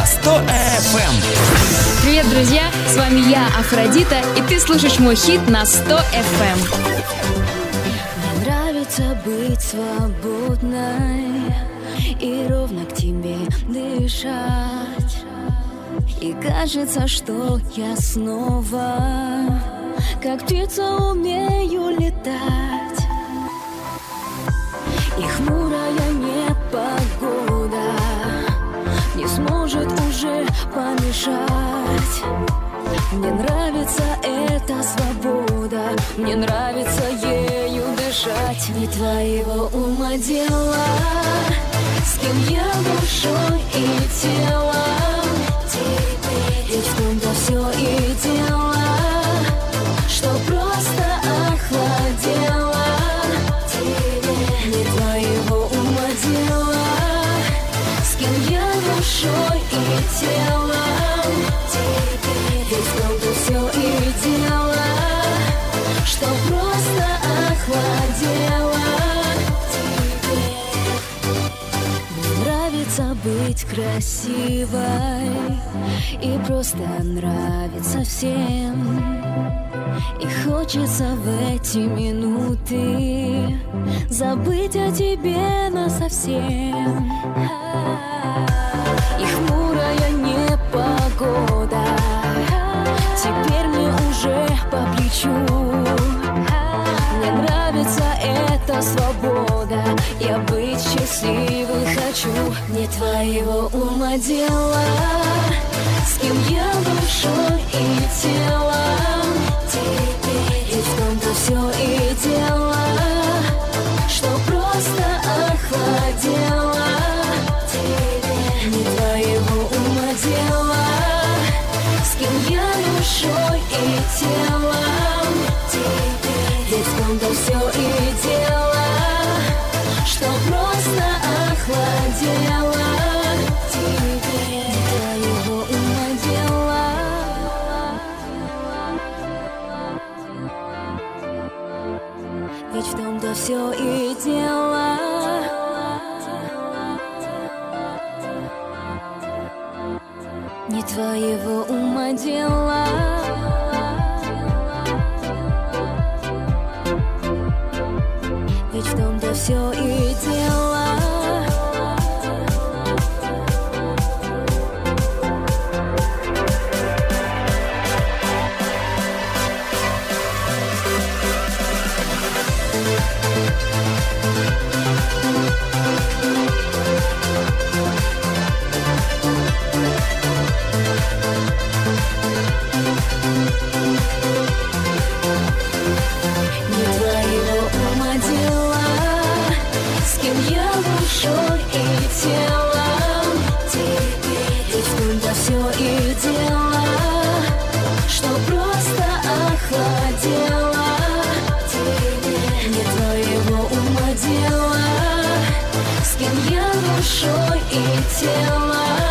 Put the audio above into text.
100 FM. Привет, друзья! С вами я, Афродита, и ты слушаешь мой хит на 100 FM. Мне нравится быть свободной и ровно к тебе дышать. И кажется, что я снова, как птица, умею летать. И хмурая непогода не сможет уже помешать. Мне нравится эта свобода, мне нравится ею дышать. Не твоего ума дело, с кем я душой и телом. Ведь в том-то все и дело, что просто охладело. Не твоего ума дело, с кем я душой и телом. Ведь в том-то все и дело, что просто охладело. Мне нравится быть красивой, и просто нравится всем. И хочется в эти минуты забыть о тебе насовсем. И хмурая непогода теперь мне уже по плечу. Мне нравится эта свобода, я быть счастливой хочу. Не твоего ума дело, с кем я душой и телом. Ведь в том-то все и дело, что просто охладело. Не твоего ума дело, с кем я душой и телом. Ведь в том-то все и дело, что просто охладело. Не твоего ума дело. Ведь в том-то все и дело, не твоего ума дело. Ведь в том-то все и дело. Душой и телом.